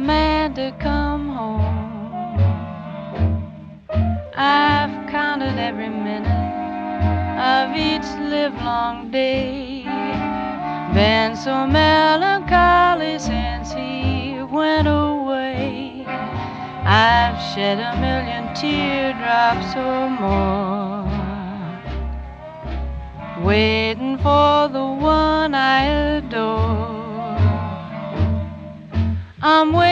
man to come home. I've counted every minute of each livelong day, been so melancholy since he went away. I've shed a million teardrops or more, waiting for the one I adore. I'm waiting